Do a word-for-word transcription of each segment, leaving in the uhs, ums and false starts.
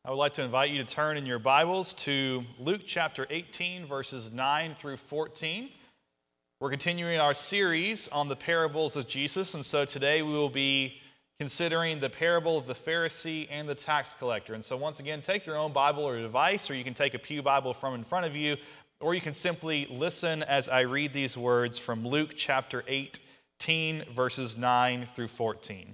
I would like to invite you to turn in your Bibles to Luke chapter eighteen, verses nine through fourteen. We're continuing our series on the parables of Jesus, and so today we will be considering the parable of the Pharisee and the tax collector. And so once again, take your own Bible or device, or you can take a pew Bible from in front of you, or you can simply listen as I read these words from Luke chapter eighteen, verses nine through fourteen.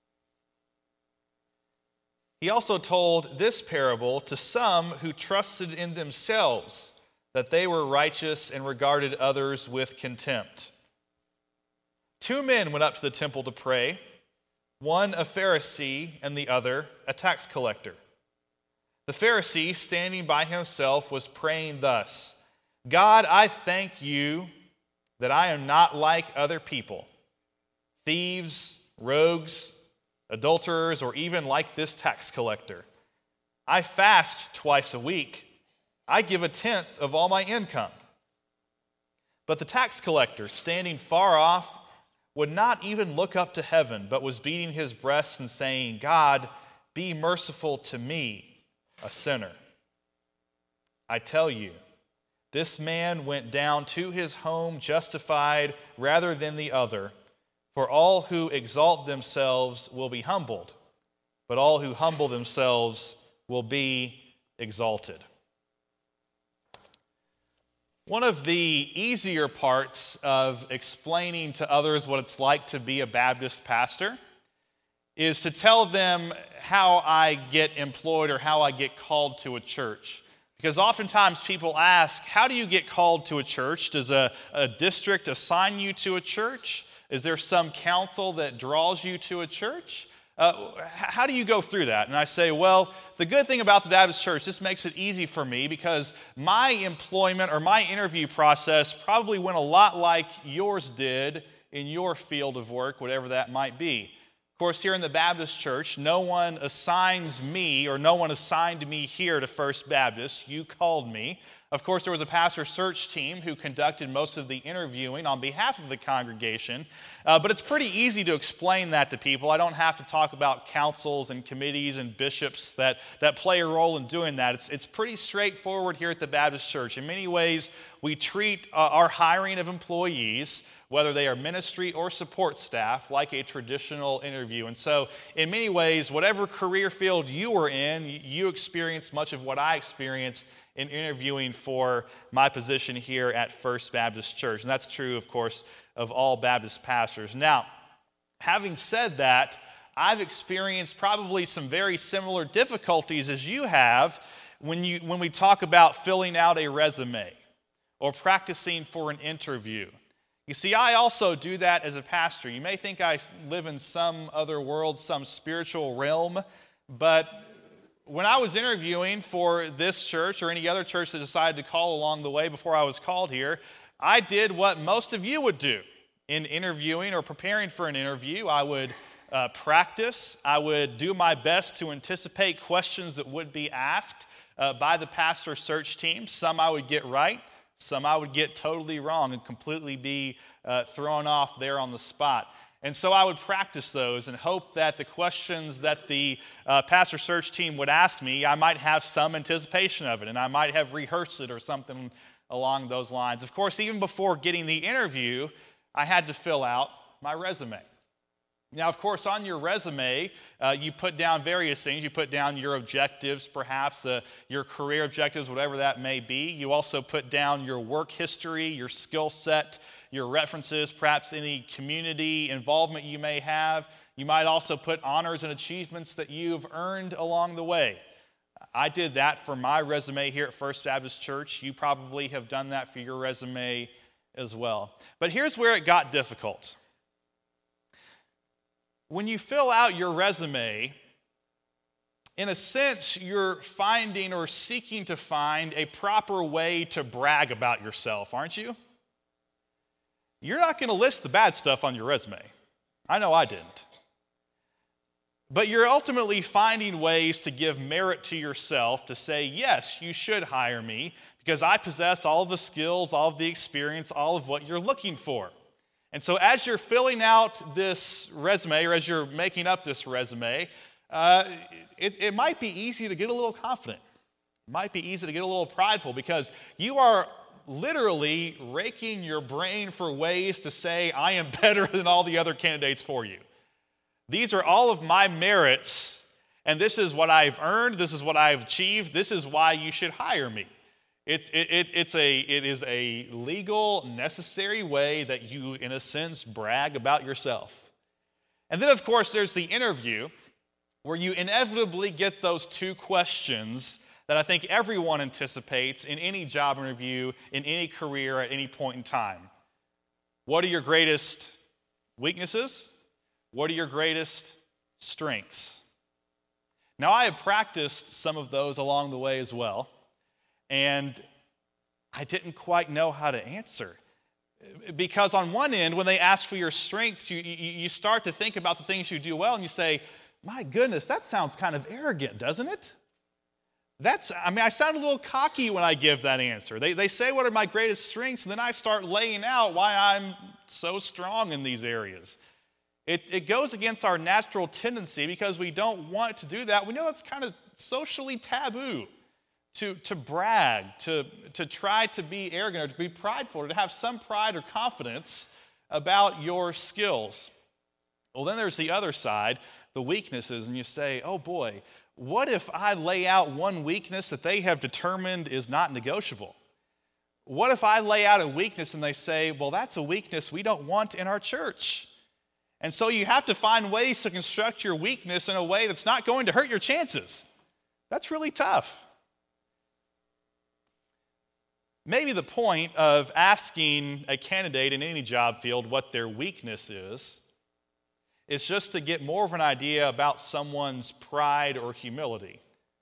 He also told this parable to some who trusted in themselves that they were righteous and regarded others with contempt. Two men went up to the temple to pray, one a Pharisee and the other a tax collector. The Pharisee, standing by himself, was praying thus, "God, I thank you that I am not like other people, thieves, rogues, adulterers, or even like this tax collector. I fast twice a week. I give a tenth of all my income." But the tax collector, standing far off, would not even look up to heaven, but was beating his breast and saying, "God, be merciful to me, a sinner." I tell you, this man went down to his home justified rather than the other. For all who exalt themselves will be humbled, but all who humble themselves will be exalted. One of the easier parts of explaining to others what it's like to be a Baptist pastor is to tell them how I get employed or how I get called to a church. Because oftentimes people ask, how do you get called to a church? Does a, a district assign you to a church? Is there some council that draws you to a church? Uh, how do you go through that? And I say, well, the good thing about the Baptist church, this makes it easy for me because my employment or my interview process probably went a lot like yours did in your field of work, whatever that might be. Of course, here in the Baptist church, no one assigns me or no one assigned me here to First Baptist. You called me. Of course, there was a pastor search team who conducted most of the interviewing on behalf of the congregation, uh, but it's pretty easy to explain that to people. I don't have to talk about councils and committees and bishops that, that play a role in doing that. It's, it's pretty straightforward here at the Baptist Church. In many ways, we treat uh, our hiring of employees, whether they are ministry or support staff, like a traditional interview. And so, in many ways, whatever career field you were in, you experienced much of what I experienced in interviewing for my position here at First Baptist Church. And that's true, of course, of all Baptist pastors. Now, having said that, I've experienced probably some very similar difficulties as you have when you when we talk about filling out a resume or practicing for an interview. You see, I also do that as a pastor. You may think I live in some other world, some spiritual realm, but when I was interviewing for this church or any other church that decided to call along the way before I was called here, I did what most of you would do in interviewing or preparing for an interview. I would uh, practice. I would do my best to anticipate questions that would be asked uh, by the pastor search team. Some I would get right. Some I would get totally wrong and completely be uh, thrown off there on the spot. And so I would practice those and hope that the questions that the uh, pastor search team would ask me, I might have some anticipation of it, and I might have rehearsed it or something along those lines. Of course, even before getting the interview, I had to fill out my resume. Now, of course, on your resume, uh, you put down various things. You put down your objectives, perhaps, uh, your career objectives, whatever that may be. You also put down your work history, your skill set, your references, perhaps any community involvement you may have. You might also put honors and achievements that you've earned along the way. I did that for my resume here at First Baptist Church. You probably have done that for your resume as well. But here's where it got difficult. When you fill out your resume, in a sense, you're finding or seeking to find a proper way to brag about yourself, aren't you? You're not going to list the bad stuff on your resume. I know I didn't. But you're ultimately finding ways to give merit to yourself, to say, yes, you should hire me because I possess all the skills, all of the experience, all of what you're looking for. And so as you're filling out this resume, or as you're making up this resume, uh, it, it might be easy to get a little confident. It might be easy to get a little prideful because you are literally raking your brain for ways to say, I am better than all the other candidates for you. These are all of my merits, and this is what I've earned, this is what I've achieved, this is why you should hire me. It's, it, it, it's a, it is a legal, necessary way that you, in a sense, brag about yourself. And then, of course, there's the interview where you inevitably get those two questions that I think everyone anticipates in any job interview, in any career, at any point in time. What are your greatest weaknesses? What are your greatest strengths? Now, I have practiced some of those along the way as well, and I didn't quite know how to answer. Because on one end, when they ask for your strengths, you, you, you start to think about the things you do well, and you say, my goodness, that sounds kind of arrogant, doesn't it? That's, I mean, I sound a little cocky when I give that answer. They, they say what are my greatest strengths, and then I start laying out why I'm so strong in these areas. It, it goes against our natural tendency because we don't want to do that. We know it's kind of socially taboo to, to brag, to, to try to be arrogant or to be prideful, or to have some pride or confidence about your skills. Well, then there's the other side, the weaknesses, and you say, oh boy, what if I lay out one weakness that they have determined is not negotiable? What if I lay out a weakness and they say, well, that's a weakness we don't want in our church? And so you have to find ways to construct your weakness in a way that's not going to hurt your chances. That's really tough. Maybe the point of asking a candidate in any job field what their weakness is, is just to get more of an idea about someone's pride or humility.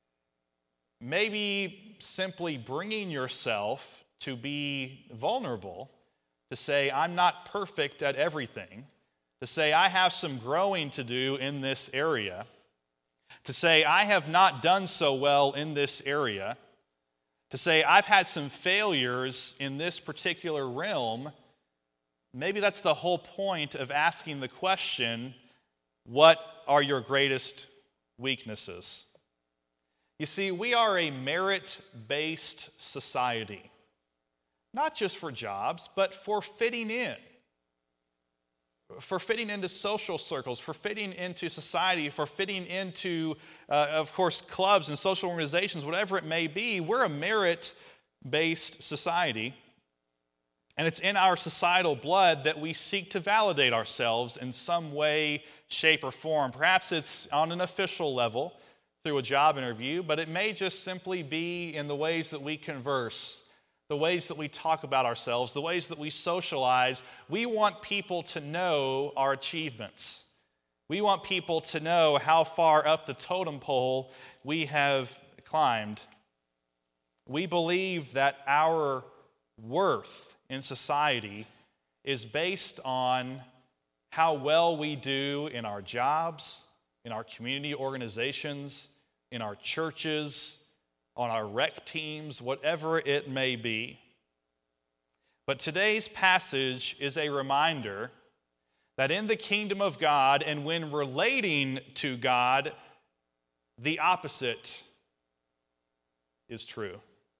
Maybe simply bringing yourself to be vulnerable, to say, I'm not perfect at everything, to say, I have some growing to do in this area, to say, I have not done so well in this area, to say, I've had some failures in this particular realm. Maybe that's the whole point of asking the question, what are your greatest weaknesses? You see, we are a merit-based society, not just for jobs, but for fitting in, for fitting into social circles, for fitting into society, for fitting into, uh, of course, clubs and social organizations, whatever it may be. We're a merit-based society. And it's in our societal blood that we seek to validate ourselves in some way, shape, or form. Perhaps it's on an official level through a job interview, but it may just simply be in the ways that we converse, the ways that we talk about ourselves, the ways that we socialize. We want people to know our achievements. We want people to know how far up the totem pole we have climbed. We believe that our worth in society is based on how well we do in our jobs, in our community organizations, in our churches, on our rec teams, whatever it may be. But today's passage is a reminder that in the kingdom of God and when relating to God, the opposite is true.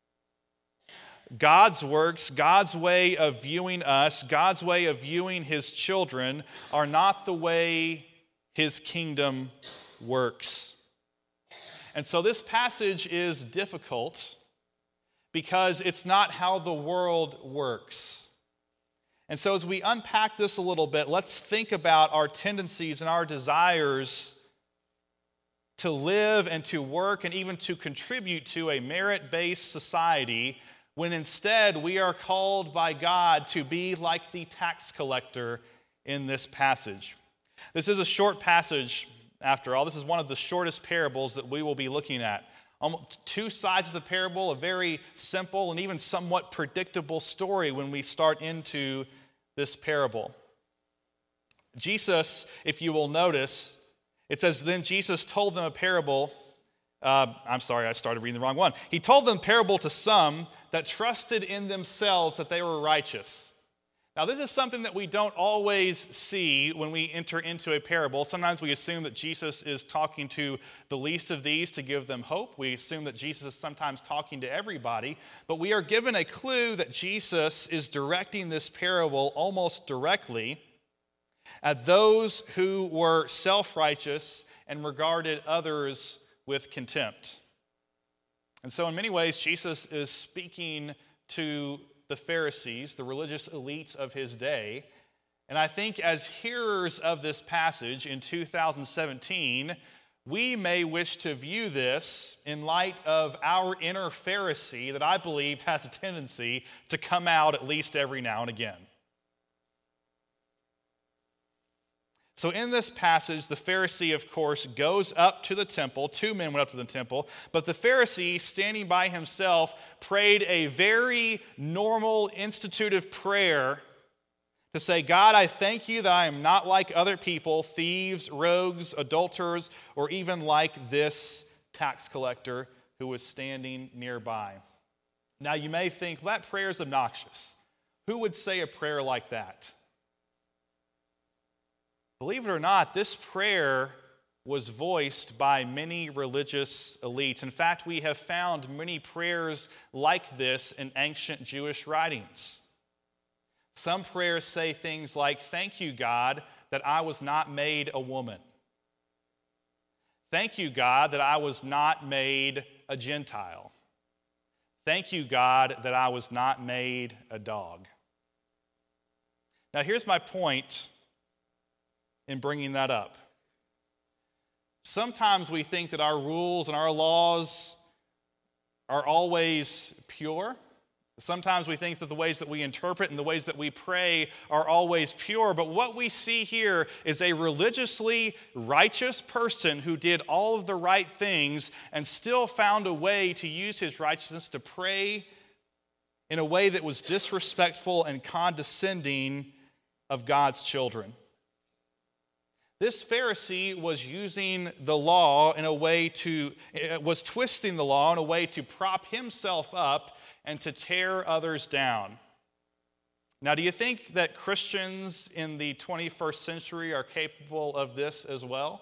God's works, God's way of viewing us, God's way of viewing his children are not the way his kingdom works. And so this passage is difficult because it's not how the world works. And so as we unpack this a little bit, let's think about our tendencies and our desires to live and to work and even to contribute to a merit-based society, when instead we are called by God to be like the tax collector in this passage. This is a short passage, after all. This is one of the shortest parables that we will be looking at. Almost two sides of the parable, a very simple and even somewhat predictable story when we start into this parable. Jesus, if you will notice, it says, then Jesus told them a parable. Uh, I'm sorry, I started reading the wrong one. He told them a parable to some that trusted in themselves that they were righteous. Now, this is something that we don't always see when we enter into a parable. Sometimes we assume that Jesus is talking to the least of these to give them hope. We assume that Jesus is sometimes talking to everybody. But we are given a clue that Jesus is directing this parable almost directly at those who were self-righteous and regarded others with contempt. And so in many ways, Jesus is speaking to the Pharisees, the religious elites of his day. And I think as hearers of this passage in two thousand seventeen, we may wish to view this in light of our inner Pharisee that I believe has a tendency to come out at least every now and again. So in this passage, the Pharisee, of course, goes up to the temple. Two men went up to the temple. But the Pharisee, standing by himself, prayed a very normal, institutive prayer to say, God, I thank you that I am not like other people, thieves, rogues, adulterers, or even like this tax collector who was standing nearby. Now you may think, well, that prayer is obnoxious. Who would say a prayer like that? Believe it or not, this prayer was voiced by many religious elites. In fact, we have found many prayers like this in ancient Jewish writings. Some prayers say things like, thank you, God, that I was not made a woman. Thank you, God, that I was not made a Gentile. Thank you, God, that I was not made a dog. Now, here's my point in bringing that up. Sometimes we think that our rules and our laws are always pure. Sometimes we think that the ways that we interpret and the ways that we pray are always pure. But what we see here is a religiously righteous person who did all of the right things and still found a way to use his righteousness to pray in a way that was disrespectful and condescending of God's children. This Pharisee was using the law in a way to, was twisting the law in a way to prop himself up and to tear others down. Now, do you think that Christians in the twenty-first century are capable of this as well?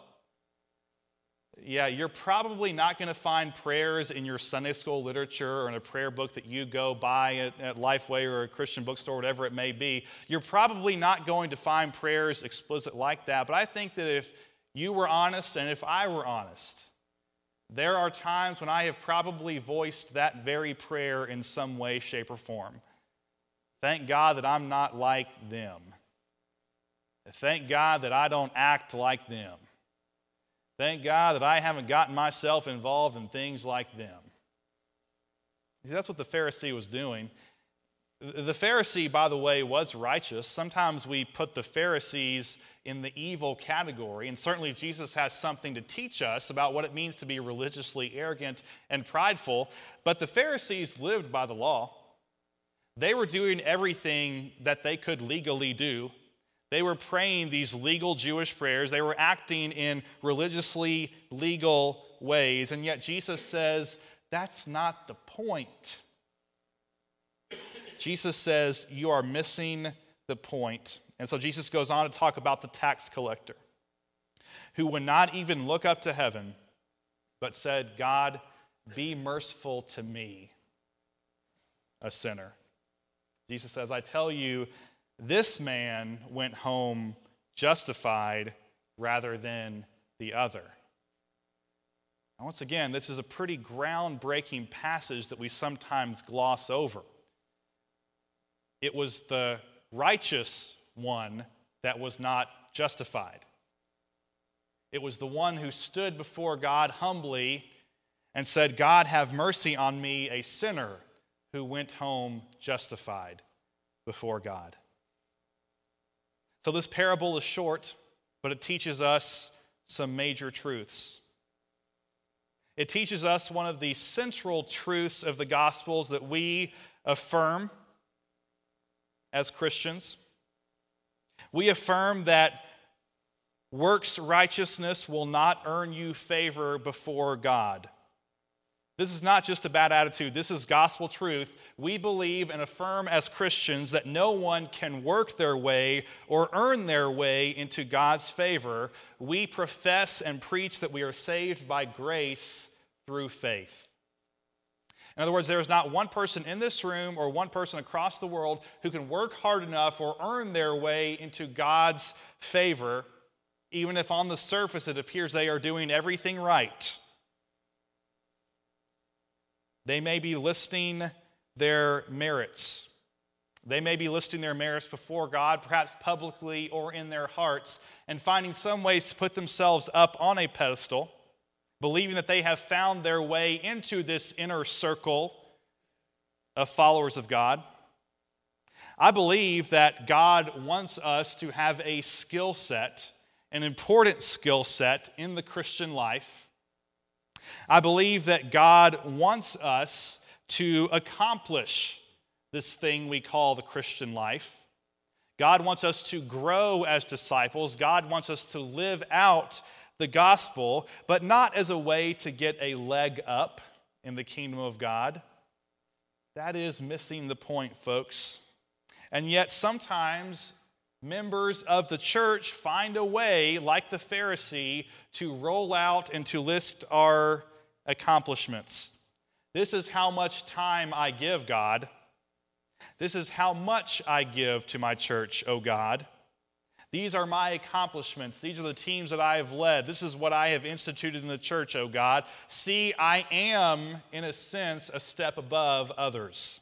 Yeah, you're probably not going to find prayers in your Sunday school literature or in a prayer book that you go buy at, at Lifeway or a Christian bookstore, whatever it may be. You're probably not going to find prayers explicit like that. But I think that if you were honest and if I were honest, there are times when I have probably voiced that very prayer in some way, shape, or form. Thank God that I'm not like them. Thank God that I don't act like them. Thank God that I haven't gotten myself involved in things like them. See, that's what the Pharisee was doing. The Pharisee, by the way, was righteous. Sometimes we put the Pharisees in the evil category, and certainly Jesus has something to teach us about what it means to be religiously arrogant and prideful. But the Pharisees lived by the law. They were doing everything that they could legally do. They were praying these legal Jewish prayers. They were acting in religiously legal ways. And yet Jesus says, that's not the point. Jesus says, you are missing the point. And so Jesus goes on to talk about the tax collector, who would not even look up to heaven, but said, God, be merciful to me, a sinner. Jesus says, I tell you, this man went home justified rather than the other. And once again, this is a pretty groundbreaking passage that we sometimes gloss over. It was the righteous one that was not justified. It was the one who stood before God humbly and said, God, have mercy on me, a sinner, who went home justified before God. So this parable is short, but it teaches us some major truths. It teaches us one of the central truths of the Gospels that we affirm as Christians. We affirm that works righteousness will not earn you favor before God. This is not just a bad attitude. This is gospel truth. We believe and affirm as Christians that no one can work their way or earn their way into God's favor. We profess and preach that we are saved by grace through faith. In other words, there is not one person in this room or one person across the world who can work hard enough or earn their way into God's favor, even if on the surface it appears they are doing everything right. They may be listing their merits. They may be listing their merits before God, perhaps publicly or in their hearts, and finding some ways to put themselves up on a pedestal, believing that they have found their way into this inner circle of followers of God. I believe that God wants us to have a skill set, an important skill set in the Christian life. I believe that God wants us to accomplish this thing we call the Christian life. God wants us to grow as disciples. God wants us to live out the gospel, but not as a way to get a leg up in the kingdom of God. That is missing the point, folks. And yet sometimes members of the church find a way, like the Pharisee, to roll out and to list our accomplishments. This is how much time I give, God. This is how much I give to my church, O God. These are my accomplishments. These are the teams that I have led. This is what I have instituted in the church, O God. See, I am, in a sense, a step above others.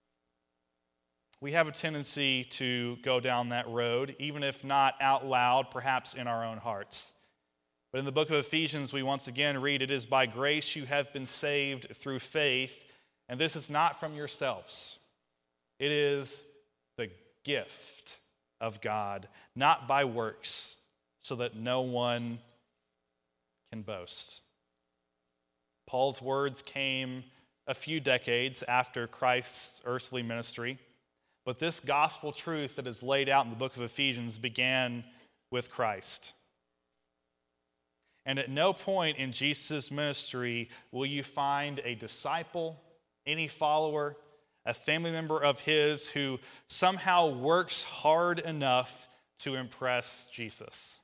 We have a tendency to go down that road, even if not out loud, perhaps in our own hearts. But in the book of Ephesians, we once again read, "It is by grace you have been saved through faith, and this is not from yourselves. It is the gift of God, not by works, so that no one can boast." Paul's words came a few decades after Christ's earthly ministry, but this gospel truth that is laid out in the book of Ephesians began with Christ. And at no point in Jesus' ministry will you find a disciple, any follower, a family member of his who somehow works hard enough to impress Jesus.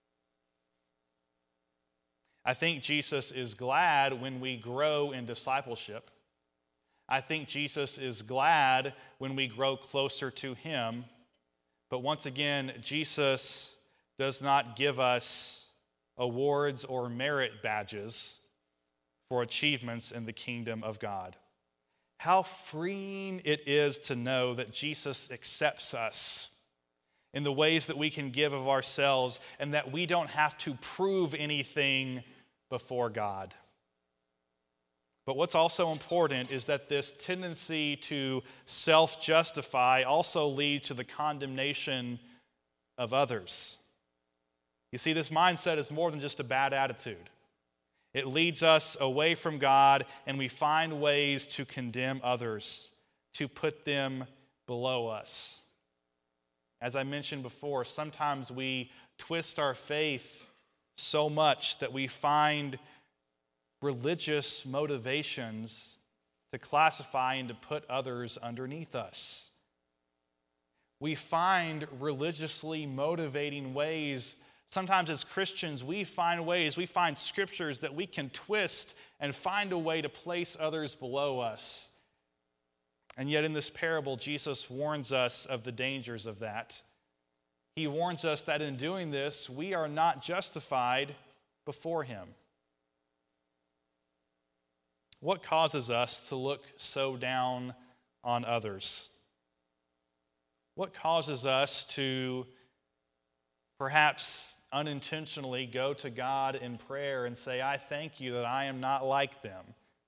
I think Jesus is glad when we grow in discipleship. I think Jesus is glad when we grow closer to him. But once again, Jesus does not give us awards or merit badges for achievements in the kingdom of God. How freeing it is to know that Jesus accepts us in the ways that we can give of ourselves and that we don't have to prove anything before God. But what's also important is that this tendency to self-justify also leads to the condemnation of others. You see, this mindset is more than just a bad attitude. It leads us away from God, and we find ways to condemn others, to put them below us. As I mentioned before, sometimes we twist our faith so much that we find religious motivations to classify and to put others underneath us. We find religiously motivating ways. Sometimes as Christians, we find ways, we find scriptures that we can twist and find a way to place others below us. And yet in this parable, Jesus warns us of the dangers of that. He warns us that in doing this, we are not justified before him. What causes us to look so down on others? What causes us to perhaps unintentionally go to God in prayer and say, I thank you that I am not like them?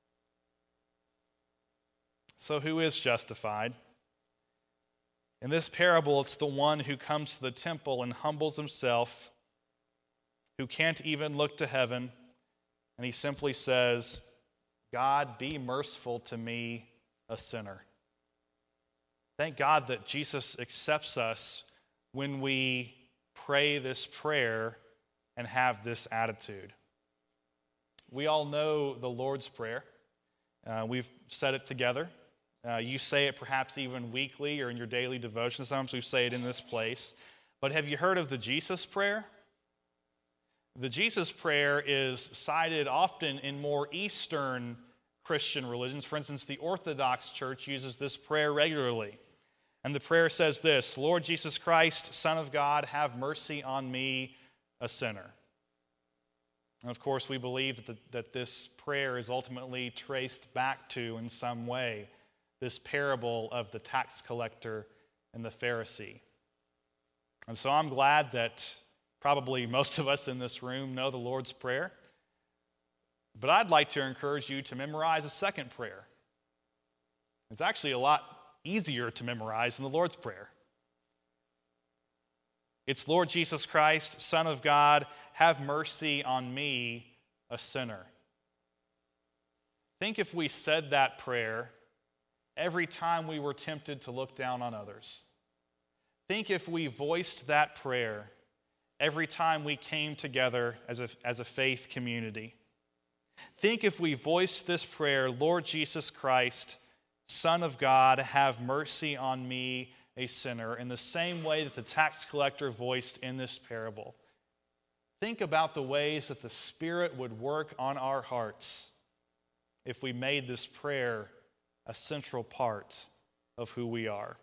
So who is justified? In this parable, it's the one who comes to the temple and humbles himself, who can't even look to heaven, and he simply says, God, be merciful to me, a sinner. Thank God that Jesus accepts us when we pray this prayer and have this attitude. We all know the Lord's Prayer. Uh, we've said it together. Uh, you say it perhaps even weekly or in your daily devotion. Sometimes we say it in this place. But have you heard of the Jesus prayer? The Jesus prayer is cited often in more Eastern Christian religions. For instance, the Orthodox Church uses this prayer regularly. And the prayer says this: Lord Jesus Christ, Son of God, have mercy on me, a sinner. And of course, we believe that, the, that this prayer is ultimately traced back to, in some way, this parable of the tax collector and the Pharisee. And so I'm glad that probably most of us in this room know the Lord's Prayer. But I'd like to encourage you to memorize a second prayer. It's actually a lot easier to memorize than the Lord's Prayer. It's Lord Jesus Christ, Son of God, have mercy on me, a sinner. Think if we said that prayer every time we were tempted to look down on others. Think if we voiced that prayer every time we came together as a, as a faith community. Think if we voiced this prayer, Lord Jesus Christ, Son of God, have mercy on me, a sinner, in the same way that the tax collector voiced in this parable. Think about the ways that the Spirit would work on our hearts if we made this prayer a central part of who we are.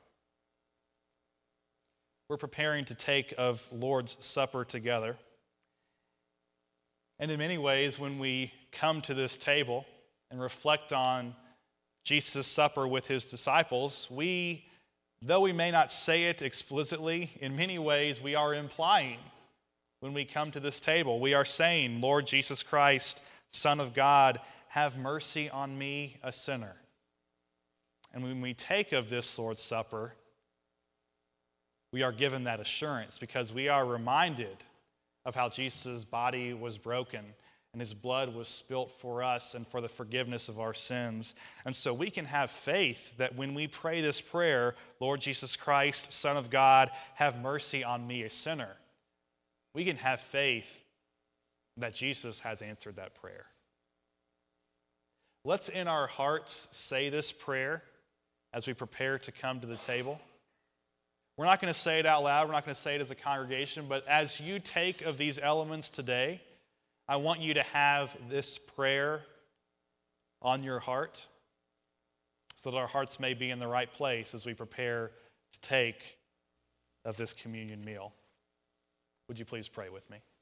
We're preparing to take of Lord's Supper together. And in many ways, when we come to this table and reflect on Jesus' supper with his disciples, we, though we may not say it explicitly, in many ways we are implying when we come to this table. We are saying, Lord Jesus Christ, Son of God, have mercy on me, a sinner. And when we take of this Lord's Supper, we are given that assurance because we are reminded of how Jesus' body was broken and his blood was spilt for us and for the forgiveness of our sins. And so we can have faith that when we pray this prayer, Lord Jesus Christ, Son of God, have mercy on me, a sinner, we can have faith that Jesus has answered that prayer. Let's in our hearts say this prayer as we prepare to come to the table. We're not going to say it out loud. We're not going to say it as a congregation. But as you take of these elements today, I want you to have this prayer on your heart so that our hearts may be in the right place as we prepare to take of this communion meal. Would you please pray with me?